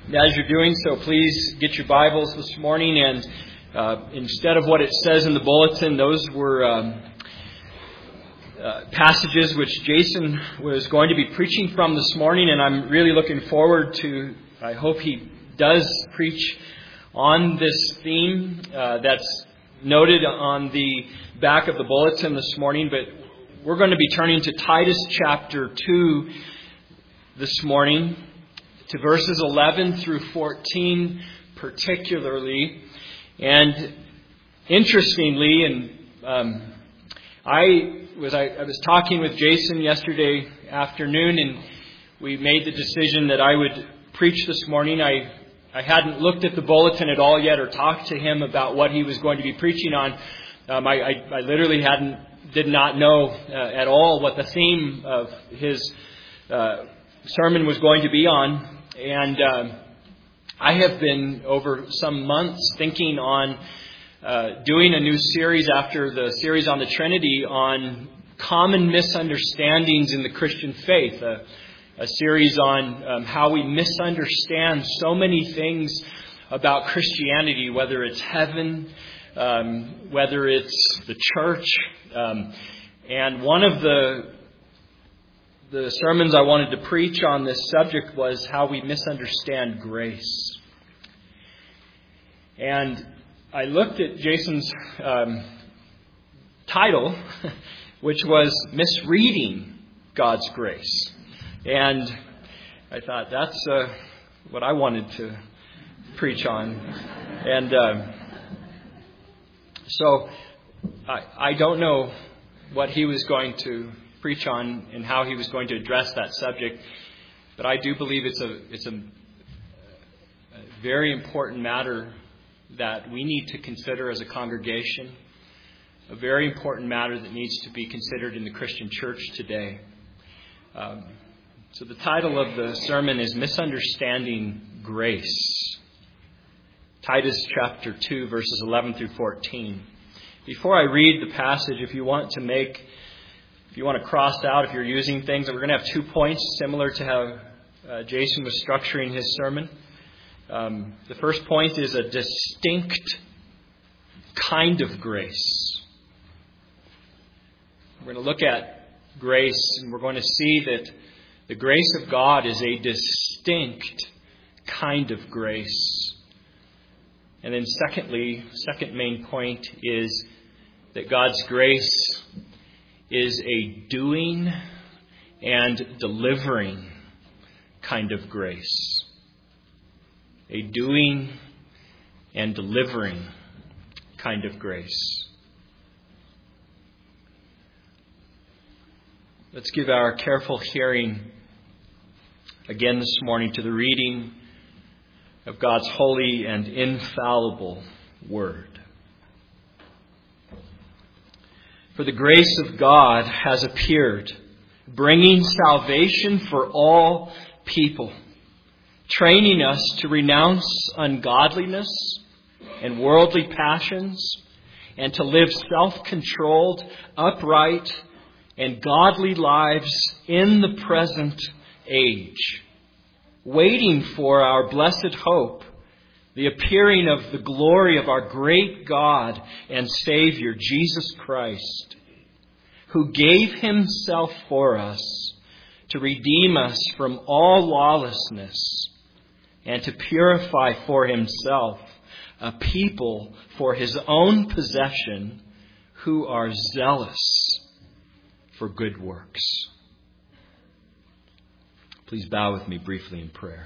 As you're doing so, please get your Bibles this morning, and instead of what it says in the bulletin, those were passages which Jason was going to be preaching from this morning, and I'm really looking forward to, I hope he does preach on this theme that's noted on the back of the bulletin this morning, but we're going to be turning to Titus chapter 2 this morning, to verses 11 through 14 particularly. And interestingly, I was talking with Jason yesterday afternoon, and we made the decision that I would preach this morning. I hadn't looked at the bulletin at all yet or talked to him about what he was going to be preaching on. I literally did not know at all what the theme of his sermon was going to be on. And I have been, over some months, thinking on doing a new series after the series on the Trinity on common misunderstandings in the Christian faith. A series on how we misunderstand so many things about Christianity, whether it's heaven, whether it's the church. And one of the sermons I wanted to preach on this subject was how we misunderstand grace. And I looked at Jason's title, which was Misreading God's Grace. And I thought, that's what I wanted to preach on. And so I don't know what he was going to preach on and how he was going to address that subject, but I do believe it's a very important matter that we need to consider as a congregation, a very important matter that needs to be considered in the Christian church today. So the title of the sermon is Misunderstanding Grace. Titus chapter 2, verses 11 through 14. Before I read the passage, if you want to cross out, if you're using things, we're going to have 2 points similar to how Jason was structuring his sermon. The first point is a distinct kind of grace. We're going to look at grace, and we're going to see that the grace of God is a distinct kind of grace. And then second main point is that God's grace is a doing and delivering kind of grace. A doing and delivering kind of grace. Let's give our careful hearing again this morning to the reading of God's holy and infallible Word. For the grace of God has appeared, bringing salvation for all people, training us to renounce ungodliness and worldly passions, and to live self-controlled, upright, and godly lives in the present age, waiting for our blessed hope, the appearing of the glory of our great God and Savior, Jesus Christ, who gave Himself for us to redeem us from all lawlessness and to purify for Himself a people for His own possession who are zealous for good works. Please bow with me briefly in prayer.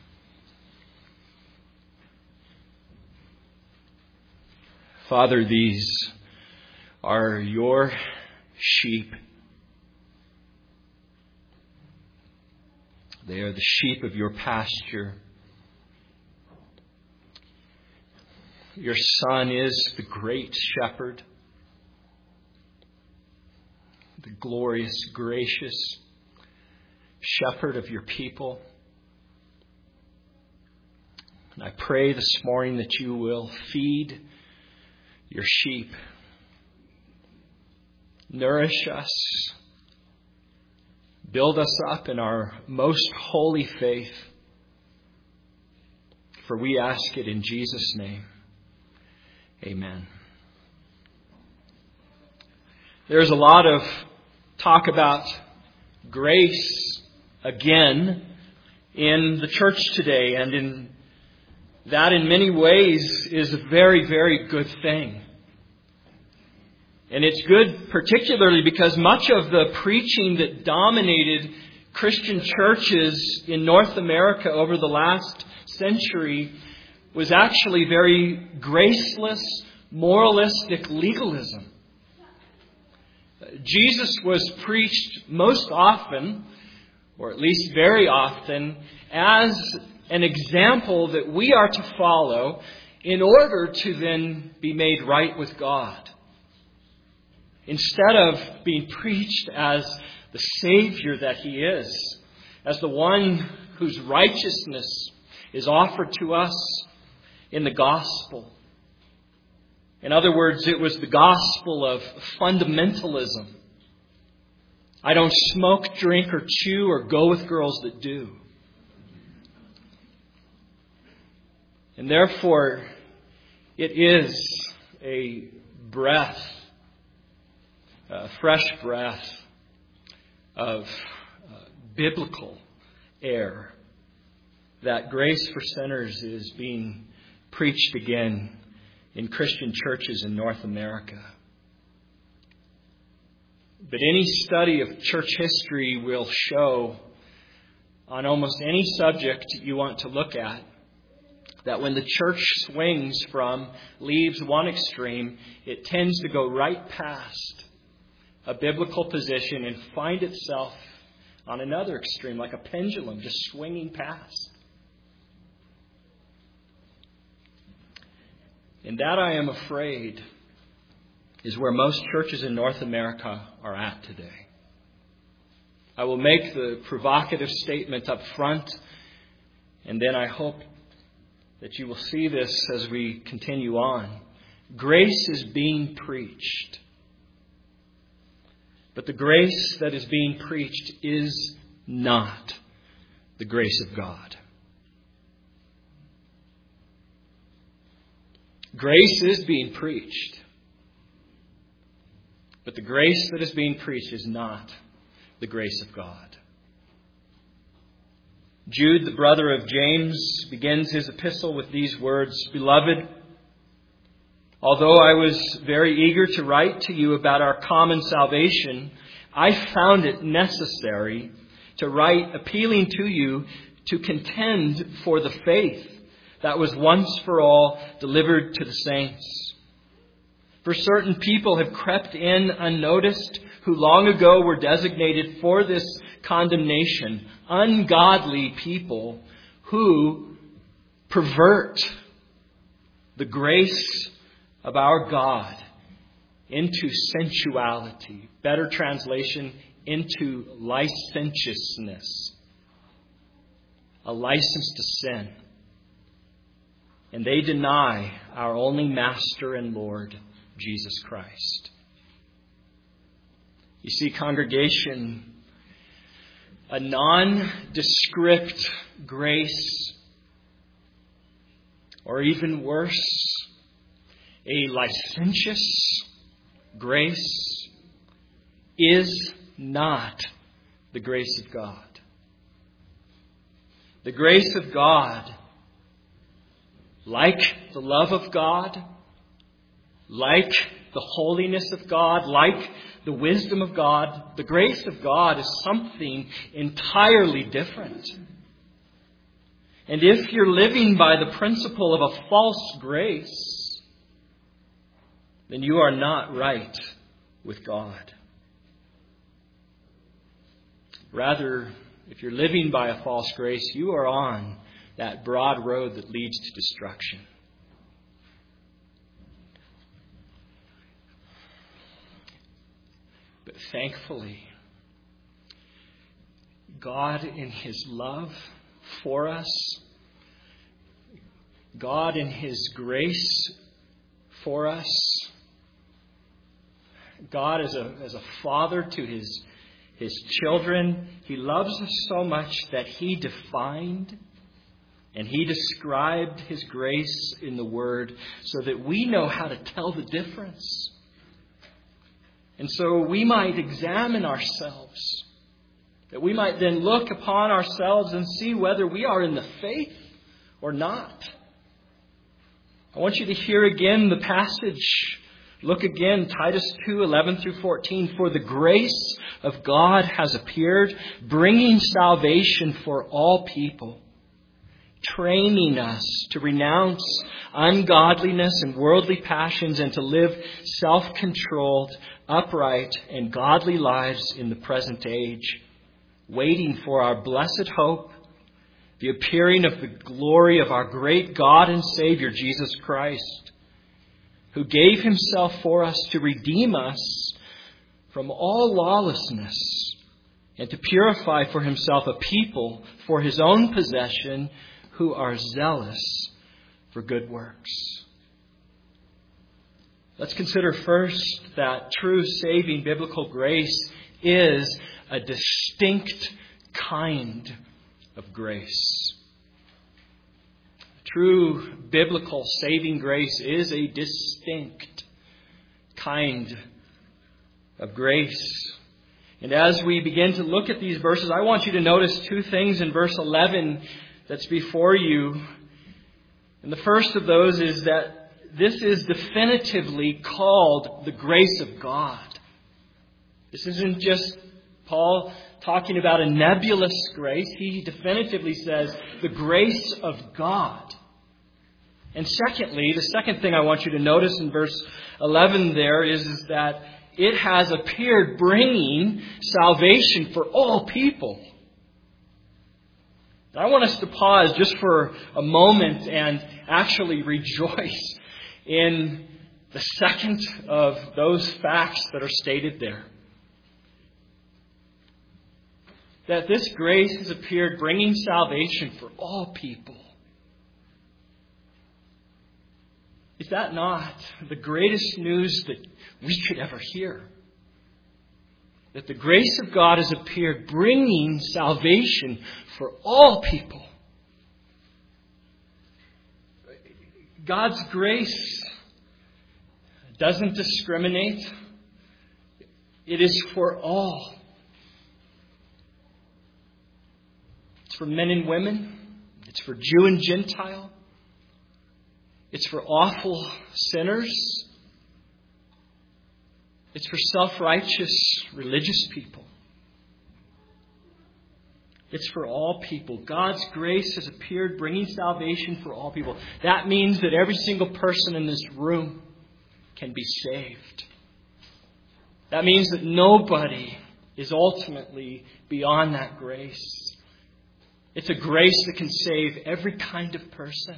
Father, these are your sheep. They are the sheep of your pasture. Your Son is the great shepherd, the glorious, gracious shepherd of your people. And I pray this morning that you will feed your sheep, nourish us, build us up in our most holy faith, For we ask it in Jesus' name. Amen. There's a lot of talk about grace again in the church today, and in many ways is a very, very good thing. And it's good particularly because much of the preaching that dominated Christian churches in North America over the last century was actually very graceless, moralistic legalism. Jesus was preached most often, or at least very often, as an example that we are to follow in order to then be made right with God. Instead of being preached as the Savior that He is, as the one whose righteousness is offered to us in the gospel. In other words, it was the gospel of fundamentalism. I don't smoke, drink, or chew, or go with girls that do. And therefore, it is a breath, a fresh breath of biblical air that grace for sinners is being preached again in Christian churches in North America. But any study of church history will show on almost any subject you want to look at that when the church leaves one extreme, it tends to go right past a biblical position and find itself on another extreme, like a pendulum, just swinging past. And that, I am afraid, is where most churches in North America are at today. I will make the provocative statement up front, and then I hope that you will see this as we continue on. Grace is being preached. But the grace that is being preached is not the grace of God. Grace is being preached. But the grace that is being preached is not the grace of God. Jude, the brother of James, begins his epistle with these words, "Beloved, although I was very eager to write to you about our common salvation, I found it necessary to write appealing to you to contend for the faith that was once for all delivered to the saints. For certain people have crept in unnoticed, who long ago were designated for this condemnation, ungodly people who pervert the grace of our God into sensuality. Better translation, into licentiousness. A license to sin. And they deny our only Master and Lord, Jesus Christ." You see, congregation, a nondescript grace, or even worse, a licentious grace, is not the grace of God. The grace of God, like the love of God, like the holiness of God, like the wisdom of God, the grace of God is something entirely different. And if you're living by the principle of a false grace, then you are not right with God. Rather, if you're living by a false grace, you are on that broad road that leads to destruction. But thankfully, God in His love for us, God in His grace for us, God as a father to His children, He loves us so much that He defined And He described His grace in the Word so that we know how to tell the difference. And so we might examine ourselves, that we might then look upon ourselves and see whether we are in the faith or not. I want you to hear again the passage. Look again, Titus 2:11-14. For the grace of God has appeared, bringing salvation for all people, training us to renounce ungodliness and worldly passions and to live self-controlled, upright, and godly lives in the present age, waiting for our blessed hope, the appearing of the glory of our great God and Savior, Jesus Christ, who gave Himself for us to redeem us from all lawlessness and to purify for Himself a people for His own possession who are zealous for good works. Let's consider first that true saving biblical grace is a distinct kind of grace. True biblical saving grace is a distinct kind of grace. And as we begin to look at these verses, I want you to notice two things in verse 11 that's before you. And the first of those is that this is definitively called the grace of God. This isn't just Paul talking about a nebulous grace. He definitively says the grace of God. And secondly, the second thing I want you to notice in verse 11 there is that it has appeared bringing salvation for all people. I want us to pause just for a moment and actually rejoice in the second of those facts that are stated there. That this grace has appeared bringing salvation for all people. Is that not the greatest news that we could ever hear? That the grace of God has appeared bringing salvation for all people. God's grace doesn't discriminate. It is for all. It's for men and women. It's for Jew and Gentile. It's for awful sinners. It's for self-righteous religious people. It's for all people. God's grace has appeared bringing salvation for all people. That means that every single person in this room can be saved. That means that nobody is ultimately beyond that grace. It's a grace that can save every kind of person,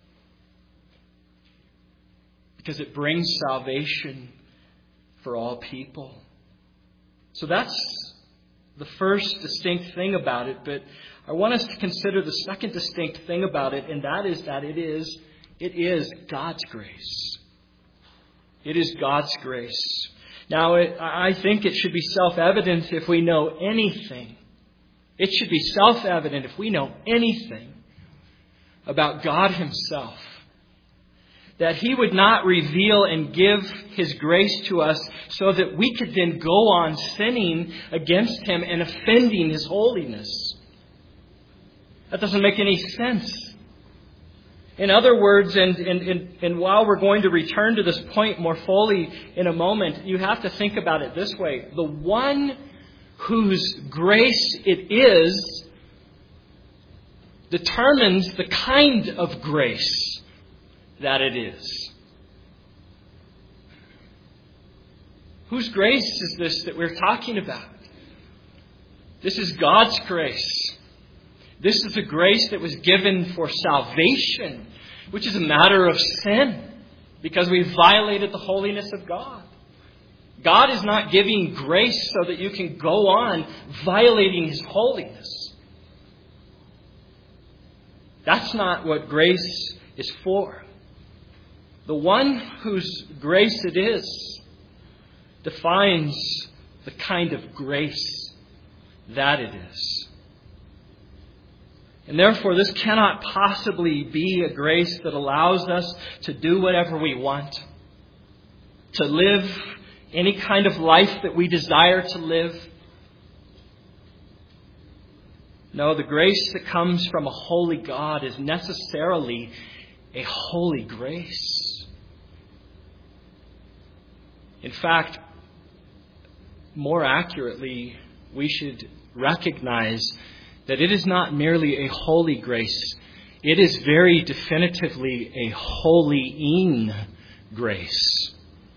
because it brings salvation for all people. So that's the first distinct thing about it. But I want us to consider the second distinct thing about it, and that is that it is God's grace. It is God's grace. Now, I think it should be self-evident if we know anything. It should be self-evident if we know anything about God Himself, that He would not reveal and give His grace to us so that we could then go on sinning against Him and offending His holiness. That doesn't make any sense. In other words, and while we're going to return to this point more fully in a moment, you have to think about it this way. The one whose grace it is determines the kind of grace that it is. Whose grace is this that we're talking about? This is God's grace. This is the grace that was given for salvation, which is a matter of sin, because we violated the holiness of God. God is not giving grace so that you can go on violating His holiness. That's not what grace is for. The one whose grace it is defines the kind of grace that it is. And therefore, this cannot possibly be a grace that allows us to do whatever we want, to live any kind of life that we desire to live. No, the grace that comes from a holy God is necessarily a holy grace. In fact, more accurately, we should recognize that it is not merely a holy grace. It is very definitively a holying grace.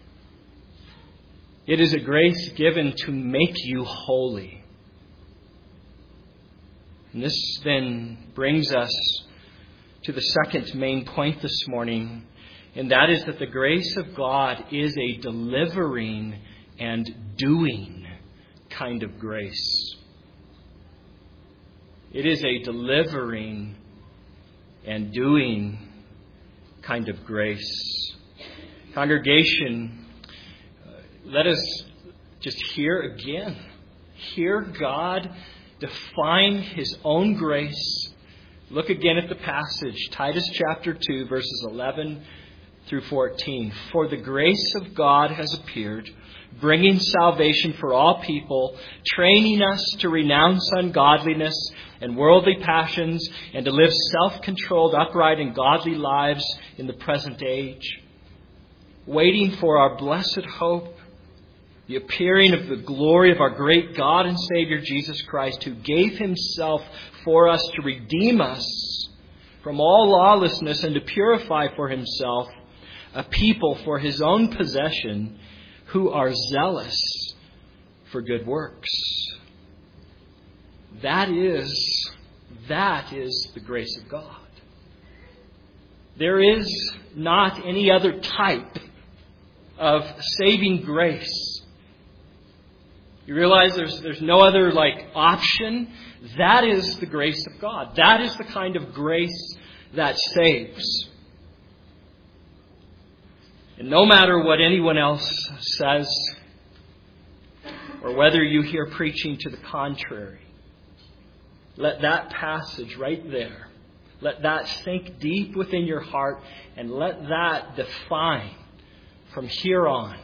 It is a grace given to make you holy. And this then brings us to the second main point this morning, and that is that the grace of God is a delivering and doing kind of grace. It is a delivering and doing kind of grace. Congregation, let us just hear again. Hear God define His own grace. Look again at the passage, Titus chapter 2, verses 11 through 14. For the grace of God has appeared, bringing salvation for all people, training us to renounce ungodliness and worldly passions, and to live self-controlled, upright, and godly lives in the present age, waiting for our blessed hope, the appearing of the glory of our great God and Savior Jesus Christ, who gave Himself for us to redeem us from all lawlessness and to purify for Himself a people for His own possession who are zealous for good works. That is the grace of God. There is not any other type of saving grace. You realize there's no other option. That is the grace of God. That is the kind of grace that saves. And no matter what anyone else says, or whether you hear preaching to the contrary, let that passage right there, let that sink deep within your heart, and let that define from here on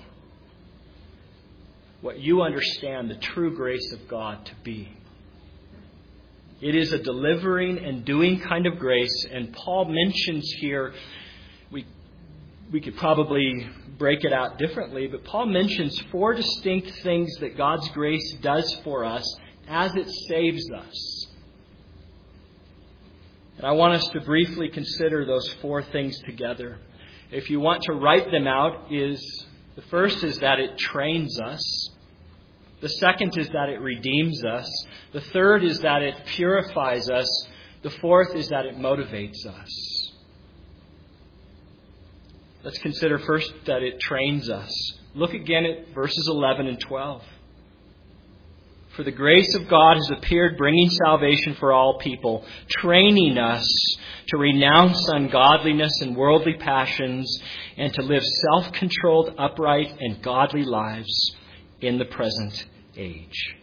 what you understand the true grace of God to be. It is a delivering and doing kind of grace, and Paul mentions here, we could probably break it out differently, but Paul mentions 4 distinct things that God's grace does for us as it saves us. And I want us to briefly consider those 4 things together. If you want to write them out, the first is that it trains us. The second is that it redeems us. The third is that it purifies us. The fourth is that it motivates us. Let's consider first that it trains us. Look again at verses 11 and 12. For the grace of God has appeared, bringing salvation for all people, training us to renounce ungodliness and worldly passions, and to live self-controlled, upright, and godly lives in the present age.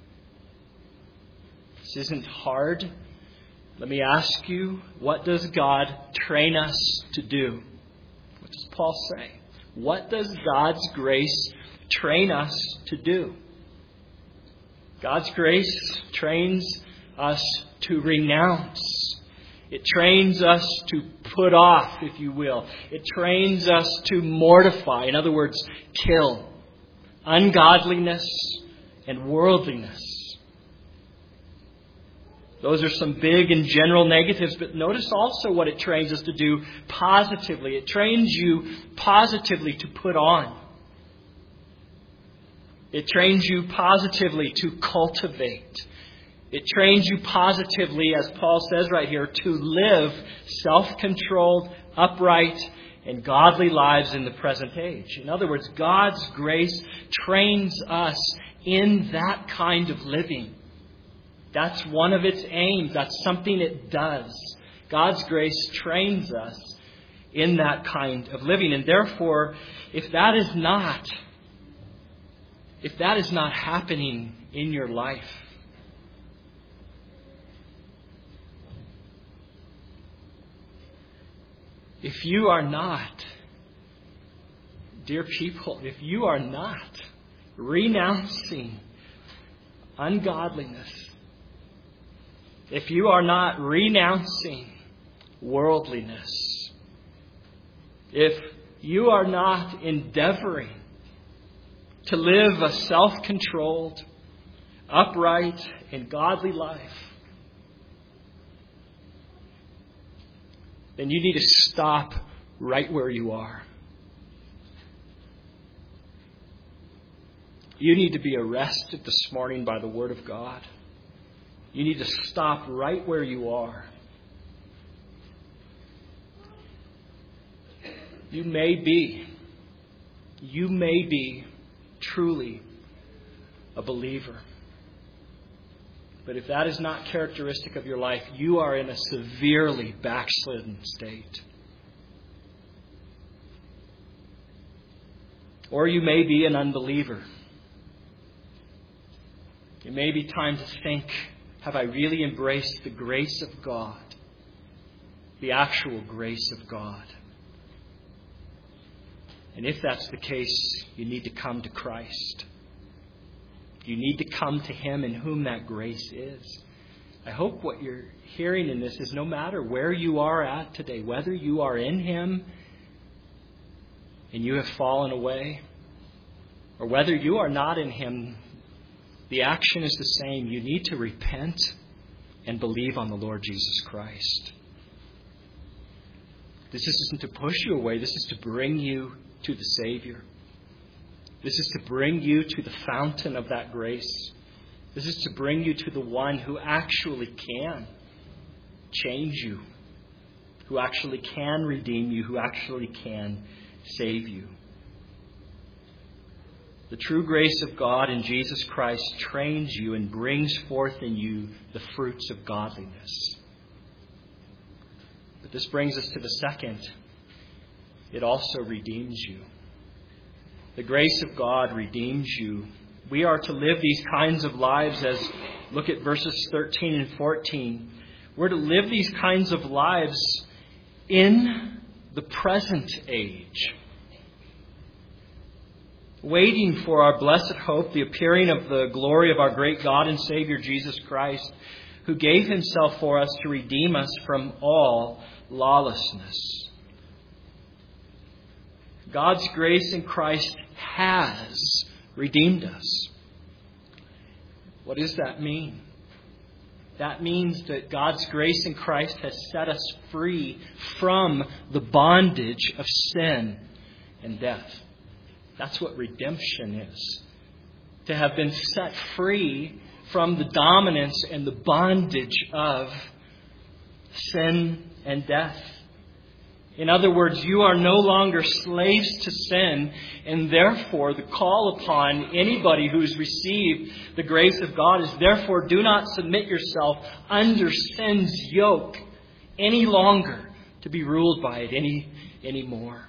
This isn't hard. Let me ask you, what does God train us to do? What does Paul say? What does God's grace train us to do? God's grace trains us to renounce. It trains us to put off, if you will. It trains us to mortify. In other words, kill ungodliness and worldliness. Those are some big and general negatives, but notice also what it trains us to do positively. It trains you positively to put on. It trains you positively to cultivate. It trains you positively, as Paul says right here, to live self-controlled, upright, and godly lives in the present age. In other words, God's grace trains us in that kind of living. That's one of its aims. That's something it does. God's grace trains us in that kind of living. And therefore, if that is not happening in your life, if you are not, dear people, if you are not renouncing ungodliness, if you are not renouncing worldliness, if you are not endeavoring to live a self-controlled, upright, and godly life, then you need to stop right where you are. You need to be arrested this morning by the Word of God. You need to stop right where you are. You may be truly a believer. But if that is not characteristic of your life, you are in a severely backslidden state. Or you may be an unbeliever. It may be time to think, have I really embraced the grace of God? The actual grace of God. And if that's the case, you need to come to Christ. You need to come to Him in whom that grace is. I hope what you're hearing in this is no matter where you are at today, whether you are in Him and you have fallen away, or whether you are not in Him, the action is the same. You need to repent and believe on the Lord Jesus Christ. This isn't to push you away. This is to bring you to the Savior. This is to bring you to the fountain of that grace. This is to bring you to the one who actually can change you, who actually can redeem you, who actually can save you. The true grace of God in Jesus Christ trains you and brings forth in you the fruits of godliness. But this brings us to the second. It also redeems you. The grace of God redeems you. We are to live these kinds of lives as, look at verses 13 and 14. We're to live these kinds of lives in the present age, waiting for our blessed hope, the appearing of the glory of our great God and Savior Jesus Christ, who gave Himself for us to redeem us from all lawlessness. God's grace in Christ has redeemed us. What does that mean? That means that God's grace in Christ has set us free from the bondage of sin and death. That's what redemption is. To have been set free from the dominance and the bondage of sin and death. In other words, you are no longer slaves to sin, and therefore the call upon anybody who has received the grace of God is, therefore, do not submit yourself under sin's yoke any longer to be ruled by it anymore.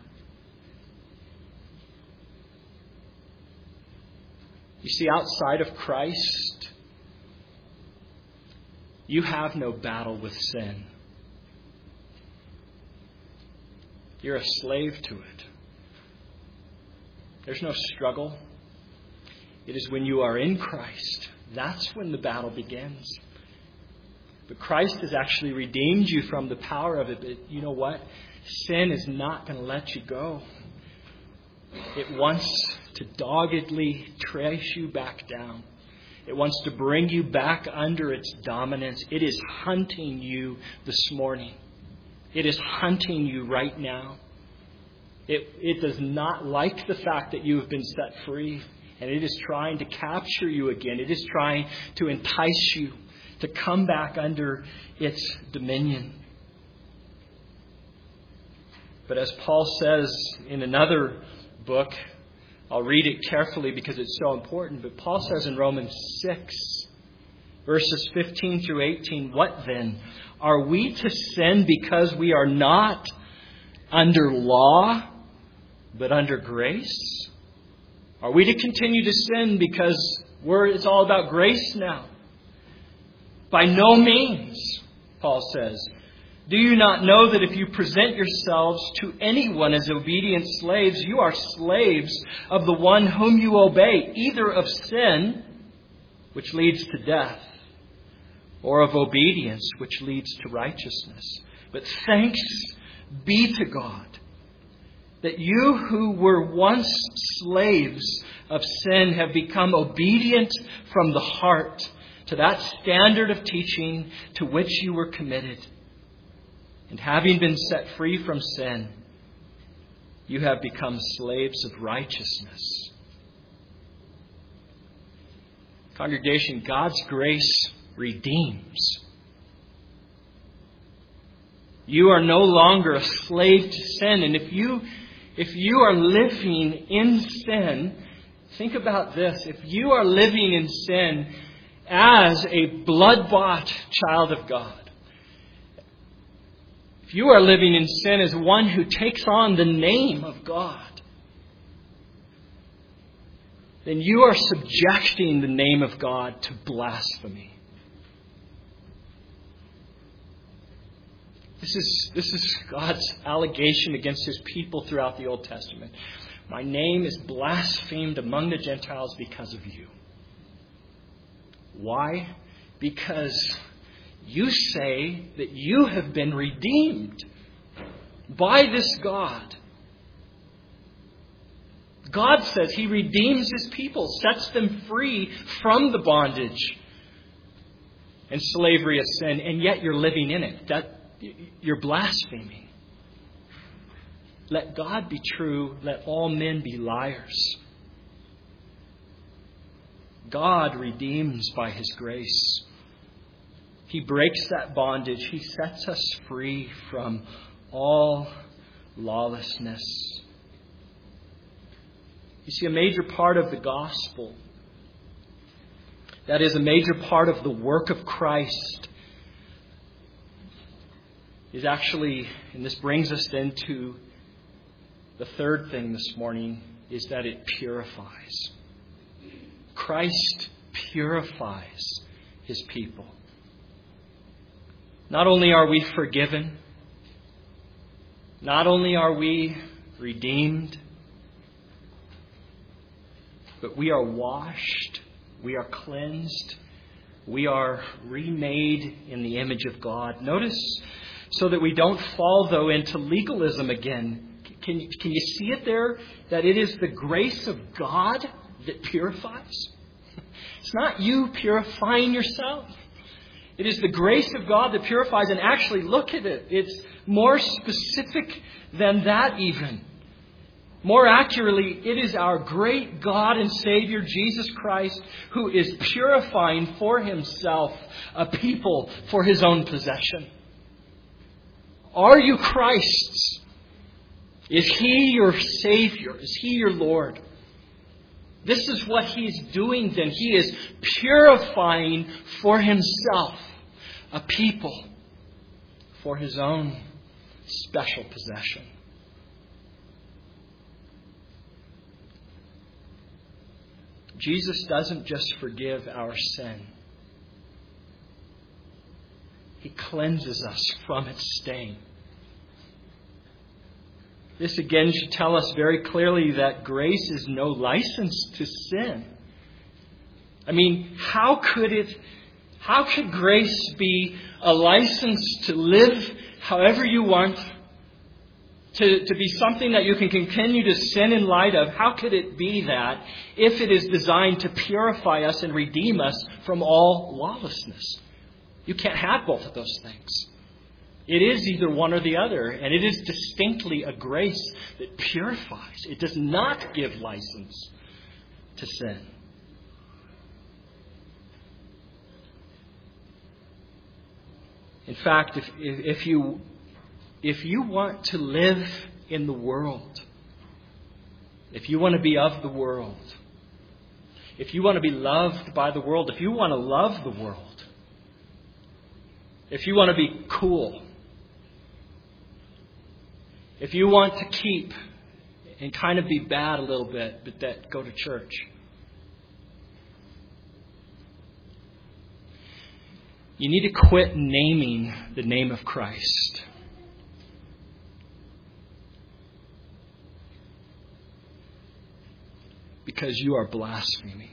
You see, outside of Christ, you have no battle with sin. You're a slave to it. There's no struggle. It is when you are in Christ. That's when the battle begins. But Christ has actually redeemed you from the power of it. But you know what? Sin is not going to let you go. It wants to doggedly trace you back down. It wants to bring you back under its dominance. It is hunting you this morning. It is hunting you right now. It does not like the fact that you have been set free. And it is trying to capture you again. It is trying to entice you to come back under its dominion. But as Paul says in another book, I'll read it carefully because it's so important. But Paul says in Romans 6, verses 15 through 18, what then? Are we to sin because we are not under law, but under grace? Are we to continue to sin because it's all about grace now? By no means, Paul says. Do you not know that if you present yourselves to anyone as obedient slaves, you are slaves of the one whom you obey, either of sin, which leads to death, or of obedience, which leads to righteousness? But thanks be to God that you who were once slaves of sin have become obedient from the heart to that standard of teaching to which you were committed. And having been set free from sin, you have become slaves of righteousness. Congregation, God's grace redeems. You are no longer a slave to sin. And if you are living in sin, think about this. If you are living in sin as a blood-bought child of God, if you are living in sin as one who takes on the name of God, then you are subjecting the name of God to blasphemy. This is God's allegation against His people throughout the Old Testament. My name is blasphemed among the Gentiles because of you. Why? Because you say that you have been redeemed by this God. God says He redeems His people, sets them free from the bondage and slavery of sin, and yet you're living in it. You're blaspheming. Let God be true, let all men be liars. God redeems by His grace. He breaks that bondage. He sets us free from all lawlessness. You see, a major part of the gospel, that is, a major part of the work of Christ, is actually, and this brings us then to the third thing this morning, is that it purifies. Christ purifies His people. Not only are we forgiven, not only are we redeemed, but we are washed, we are cleansed, we are remade in the image of God. Notice, so that we don't fall, though, into legalism again. Can you see it there? That it is the grace of God that purifies. It's not you purifying yourself. It is the grace of God that purifies. And actually, look at it. It's more specific than that even. More accurately, it is our great God and Savior, Jesus Christ, who is purifying for Himself a people for His own possession. Are you Christ's? Is He your Savior? Is He your Lord? This is what He's doing then. He is purifying for Himself a people for His own special possession. Jesus doesn't just forgive our sin. He cleanses us from its stain. This again should tell us very clearly that grace is no license to sin. I mean, how could grace be a license to live however you want, to be something that you can continue to sin in light of? How could it be that if it is designed to purify us and redeem us from all lawlessness? You can't have both of those things. It is either one or the other, and it is distinctly a grace that purifies. It does not give license to sin. In fact, if you want to live in the world, if you want to be of the world, if you want to be loved by the world, if you want to love the world, if you want to be cool, if you want to keep and kind of be bad a little bit, but that go to church, You need to quit naming the name of Christ. Because you are blaspheming.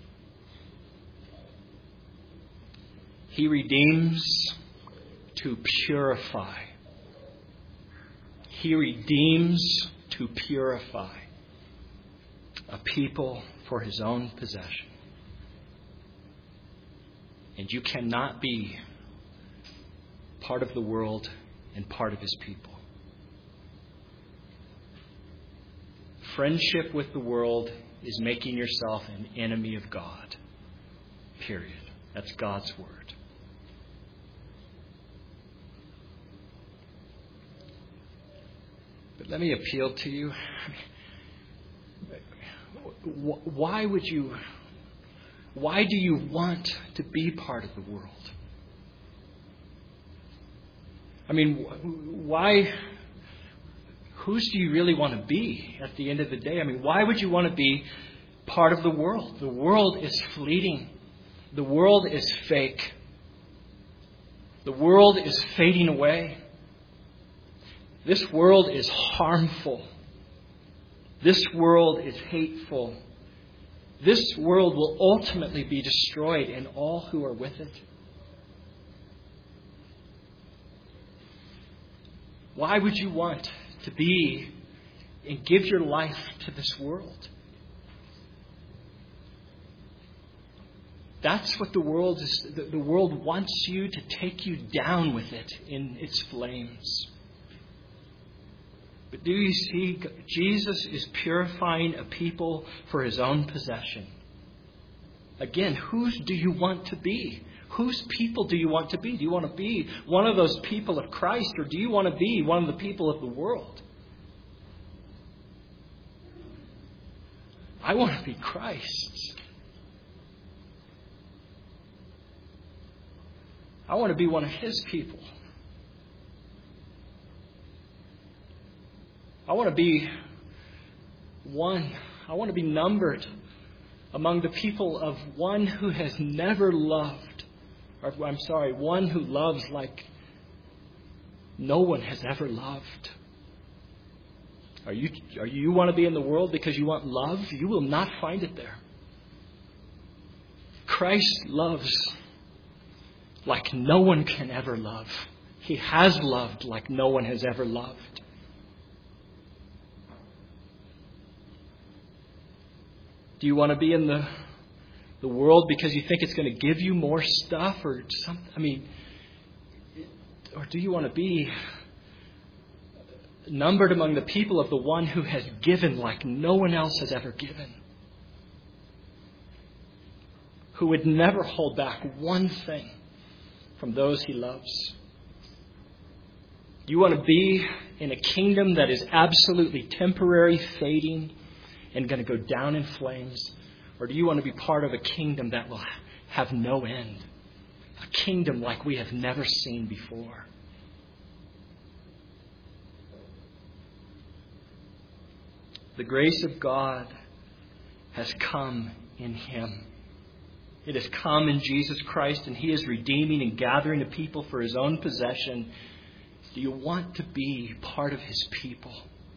He redeems to purify. He redeems to purify a people for His own possession. And you cannot be part of the world and part of His people. Friendship with the world is making yourself an enemy of God. Period. That's God's word. But let me appeal to you. Why do you want to be part of the world? I mean, why? Whose do you really want to be at the end of the day? I mean, why would you want to be part of the world? The world is fleeting. The world is fake. The world is fading away. This world is harmful. This world is hateful. This world will ultimately be destroyed and all who are with it. Why would you want to be and give your life to this world? That's what the world is. The world wants you to take you down with it in its flames. But do you see, Jesus is purifying a people for His own possession. Again, whose do you want to be? Whose people do you want to be? Do you want to be one of those people of Christ, or do you want to be one of the people of the world? I want to be Christ's. I want to be one of His people. I want to be one. I want to be numbered among the people of one who has never loved. Or, one who loves like no one has ever loved. Are you want to be in the world because you want love? You will not find it there. Christ loves like no one can ever love. He has loved like no one has ever loved. Do you want to be in the world because you think it's going to give you more stuff or something? I mean, or do you want to be numbered among the people of the one who has given like no one else has ever given? Who would never hold back one thing from those He loves? Do you want to be in a kingdom that is absolutely temporary, fading, and going to go down in flames? Or do you want to be part of a kingdom that will have no end? A kingdom like we have never seen before. The grace of God has come in Him. It has come in Jesus Christ, and He is redeeming and gathering a people for His own possession. Do you want to be part of His people?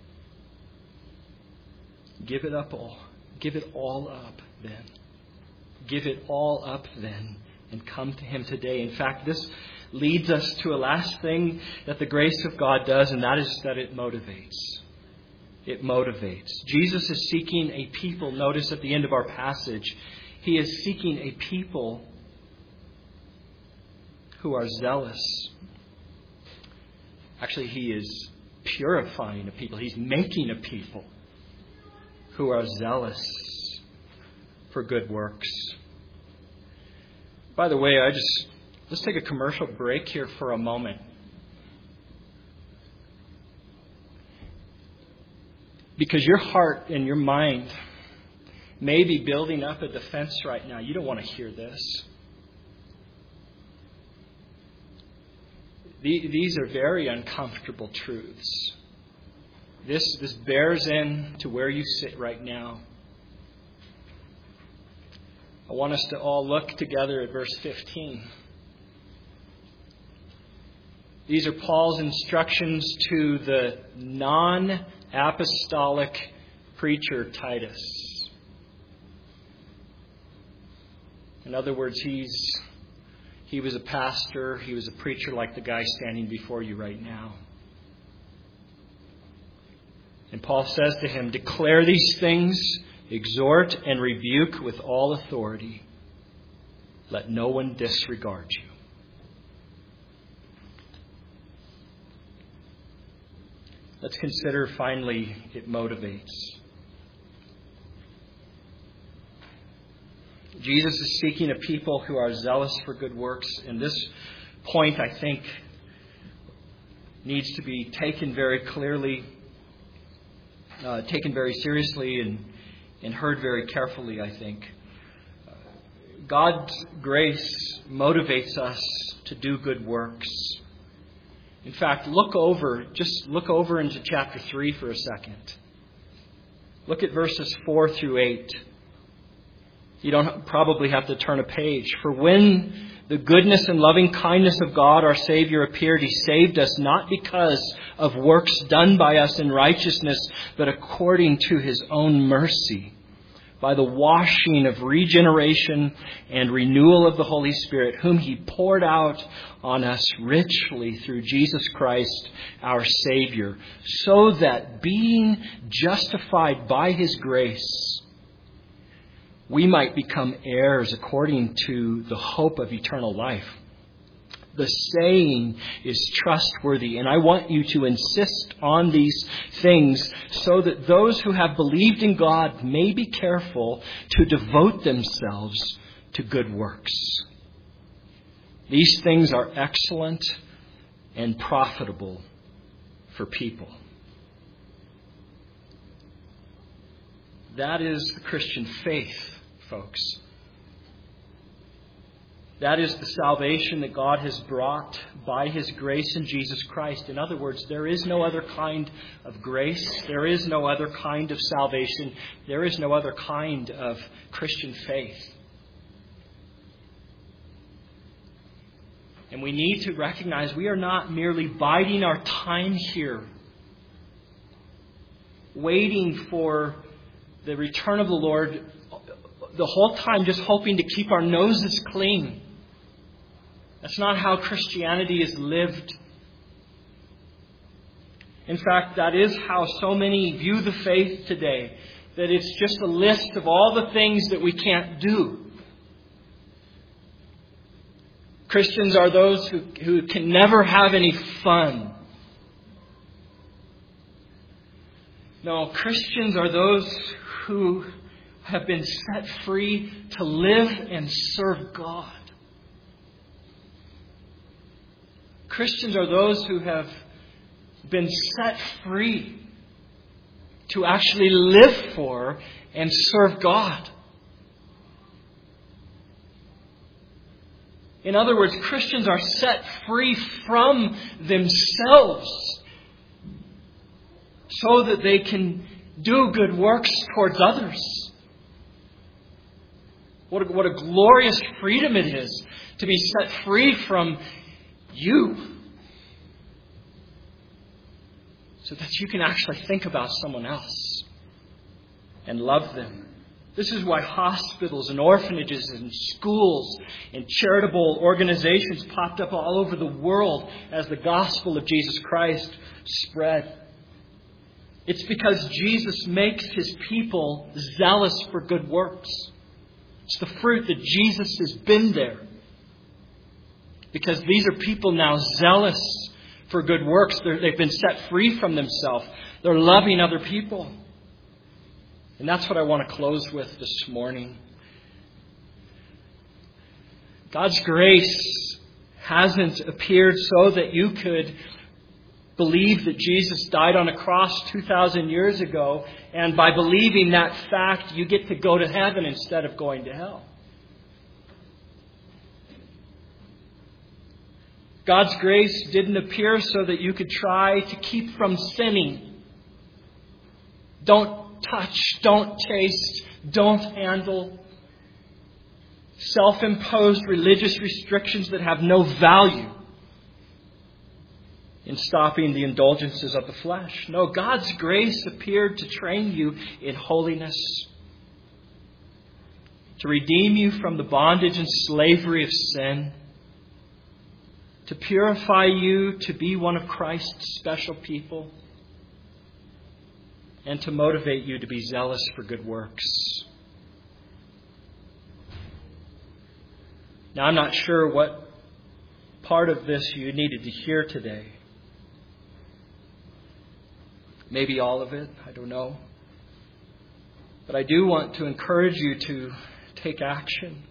Give it up all. Give it all up then. Give it all up then and come to Him today. In fact, this leads us to a last thing that the grace of God does, and that is that it motivates. It motivates. Jesus is seeking a people. Notice at the end of our passage, He is seeking a people who are zealous. Actually, He is purifying a people. He's making a people who are zealous for good works. By the way, let's take a commercial break here for a moment. Because your heart and your mind may be building up a defense right now. You don't want to hear this. These are very uncomfortable truths. This bears in to where you sit right now. I want us to all look together at verse 15. These are Paul's instructions to the non-apostolic preacher Titus. In other words, he was a pastor, he was a preacher like the guy standing before you right now. And Paul says to him, declare these things, exhort and rebuke with all authority. Let no one disregard you. Let's consider finally, it motivates. Jesus is seeking a people who are zealous for good works. And this point, I think, needs to be taken very clearly, taken very seriously, and heard very carefully, I think. God's grace motivates us to do good works. In fact, look over into chapter 3 for a second. Look at verses 4 through 8. You don't probably have to turn a page. For when the goodness and loving kindness of God our Savior appeared, He saved us not because of works done by us in righteousness, but according to His own mercy, by the washing of regeneration and renewal of the Holy Spirit, whom He poured out on us richly through Jesus Christ our Savior, so that being justified by His grace, we might become heirs according to the hope of eternal life. The saying is trustworthy, and I want you to insist on these things so that those who have believed in God may be careful to devote themselves to good works. These things are excellent and profitable for people. That is the Christian faith, folks. That is the salvation that God has brought by His grace in Jesus Christ. In other words, there is no other kind of grace. There is no other kind of salvation. There is no other kind of Christian faith. And we need to recognize we are not merely biding our time here, waiting for the return of the Lord, the whole time just hoping to keep our noses clean. That's not how Christianity is lived. In fact, that is how so many view the faith today, that it's just a list of all the things that we can't do. Christians are those who can never have any fun. No, Christians are those who have been set free to live and serve God. Christians are those who have been set free to actually live for and serve God. In other words, Christians are set free from themselves so that they can do good works towards others. What a glorious freedom it is to be set free from you, so that you can actually think about someone else and love them. This is why hospitals and orphanages and schools and charitable organizations popped up all over the world as the gospel of Jesus Christ spread. It's because Jesus makes His people zealous for good works. It's the fruit that Jesus has been there. Because these are people now zealous for good works. They've been set free from themselves. They're loving other people. And that's what I want to close with this morning. God's grace hasn't appeared so that you could believe that Jesus died on a cross 2,000 years ago, and by believing that fact, you get to go to heaven instead of going to hell. God's grace didn't appear so that you could try to keep from sinning. Don't touch, don't taste, don't handle. Self-imposed religious restrictions that have no value. in stopping the indulgences of the flesh. No, God's grace appeared to train you in holiness, to redeem you from the bondage and slavery of sin, to purify you to be one of Christ's special people, and to motivate you to be zealous for good works. Now, I'm not sure what part of this you needed to hear today. Maybe all of it, I don't know. But I do want to encourage you to take action.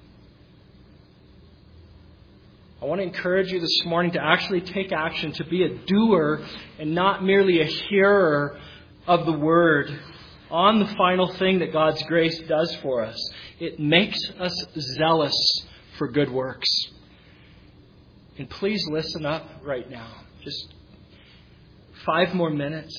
I want to encourage you this morning to actually take action, to be a doer and not merely a hearer of the Word on the final thing that God's grace does for us. It makes us zealous for good works. And please listen up right now. Just 5 more minutes.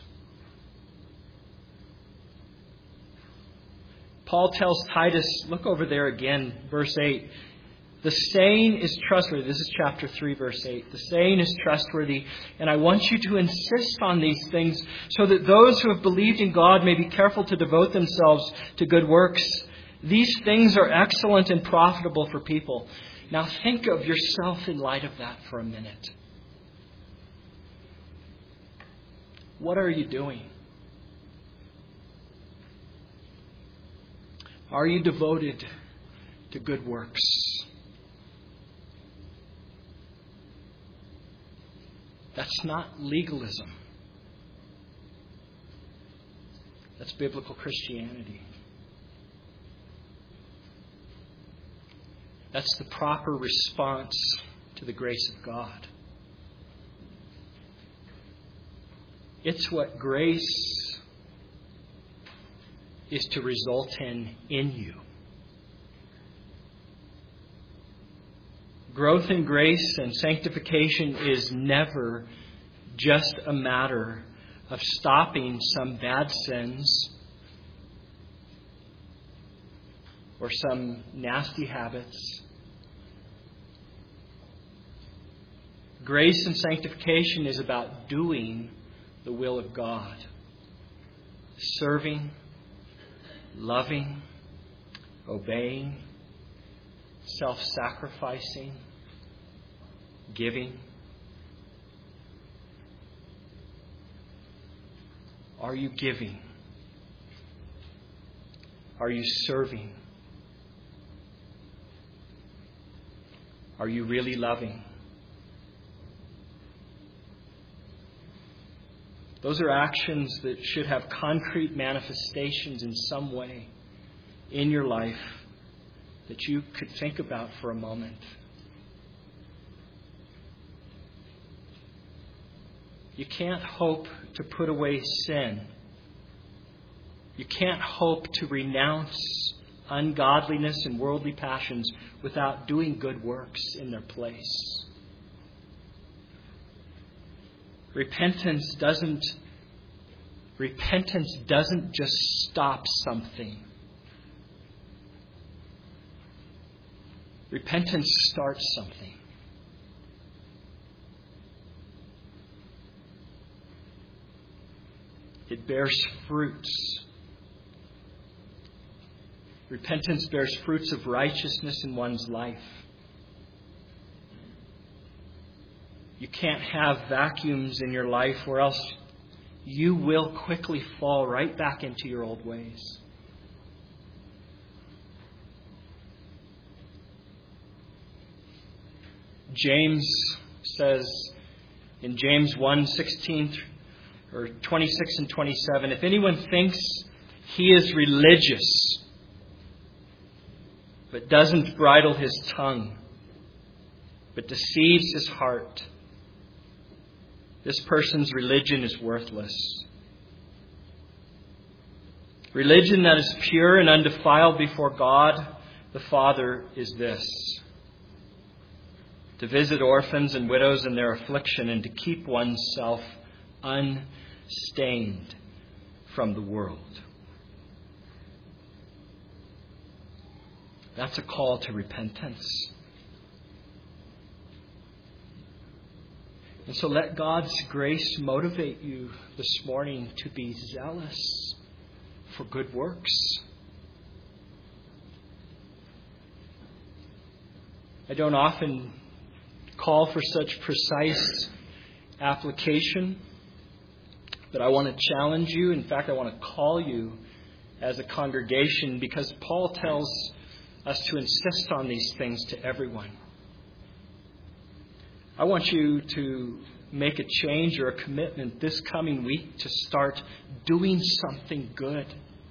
Paul tells Titus, look over there again, verse 8. The saying is trustworthy. This is chapter 3, verse 8. The saying is trustworthy, and I want you to insist on these things so that those who have believed in God may be careful to devote themselves to good works. These things are excellent and profitable for people. Now think of yourself in light of that for a minute. What are you doing? Are you devoted to good works? That's not legalism. That's biblical Christianity. That's the proper response to the grace of God. It's what grace is to result in you. Growth in grace and sanctification is never just a matter of stopping some bad sins or some nasty habits. Grace and sanctification is about doing the will of God. Serving, loving, obeying, self-sacrificing, giving. Are you giving? Are you serving? Are you really loving? Those are actions that should have concrete manifestations in some way in your life that you could think about for a moment. You can't hope to put away sin. You can't hope to renounce ungodliness and worldly passions without doing good works in their place. Repentance doesn't just stop something. Repentance starts something. It bears fruits. Repentance bears fruits of righteousness in one's life. You can't have vacuums in your life, or else you will quickly fall right back into your old ways. James says in James 1:16 or 26 and 27, if anyone thinks he is religious but doesn't bridle his tongue, but deceives his heart, this person's religion is worthless. Religion that is pure and undefiled before God the Father is this: to visit orphans and widows in their affliction, and to keep oneself unstained from the world. That's a call to repentance. And so let God's grace motivate you this morning to be zealous for good works. I don't often call for such precise application, but I want to challenge you. In fact, I want to call you as a congregation, because Paul tells us to insist on these things to everyone. I want you to make a change or a commitment this coming week to start doing something good.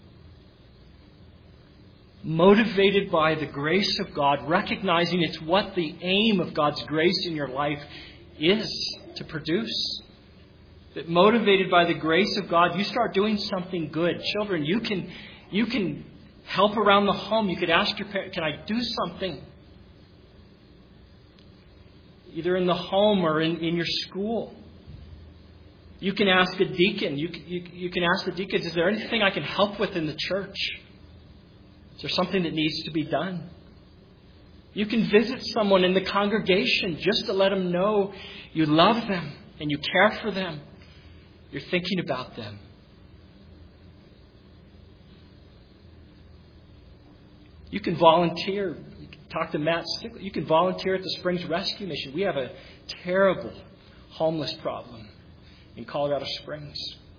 Motivated by the grace of God, recognizing it's what the aim of God's grace in your life is to produce. That motivated by the grace of God, you start doing something good. Children, you can help around the home. You could ask your parents, can I do something? Either in the home or in your school. You can ask a deacon. You can ask the deacons, is there anything I can help with in the church? Is there something that needs to be done? You can visit someone in the congregation just to let them know you love them and you care for them. You're thinking about them. You can volunteer. You can talk to Matt Stickler. You can volunteer at the Springs Rescue Mission. We have a terrible homeless problem in Colorado Springs.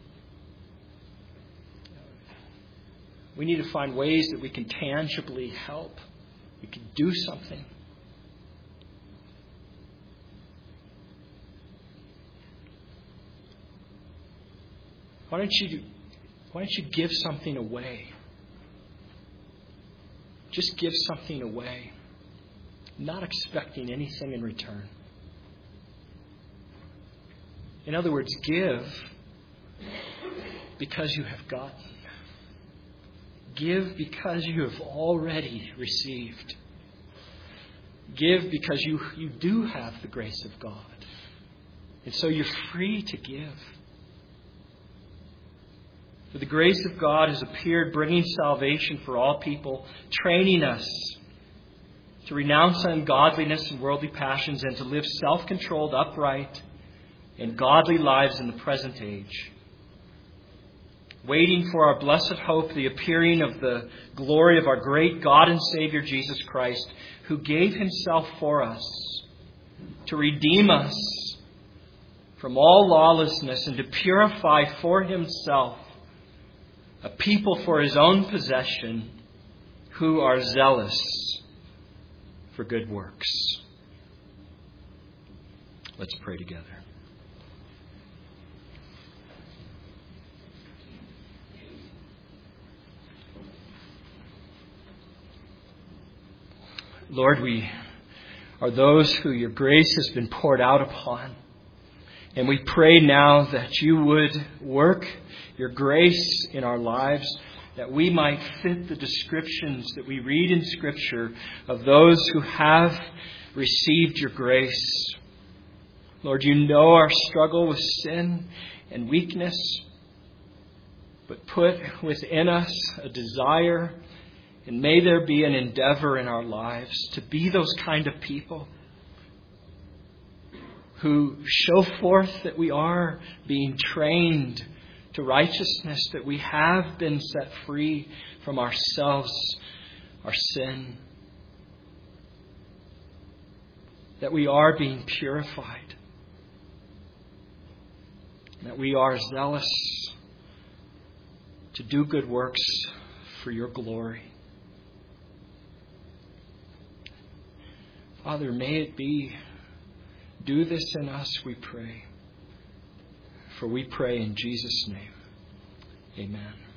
We need to find ways that we can tangibly help. We can do something. Why don't you give something away? Just give something away, not expecting anything in return. In other words, give because you have gotten. Give because you have already received. Give because you do have the grace of God. And so you're free to give. For the grace of God has appeared, bringing salvation for all people, training us to renounce ungodliness and worldly passions and to live self-controlled, upright, and godly lives in the present age, waiting for our blessed hope, the appearing of the glory of our great God and Savior Jesus Christ, who gave Himself for us to redeem us from all lawlessness and to purify for Himself a people for His own possession who are zealous for good works. Let's pray together. Lord, we are those who your grace has been poured out upon. And we pray now that you would work your grace in our lives, that we might fit the descriptions that we read in Scripture of those who have received your grace. Lord, you know our struggle with sin and weakness, but put within us a desire, and may there be an endeavor in our lives to be those kind of people who show forth that we are being trained to righteousness, that we have been set free from ourselves, our sin, that we are being purified, that we are zealous to do good works for your glory. Father, may it be. Do this in us, we pray. For we pray in Jesus' name. Amen.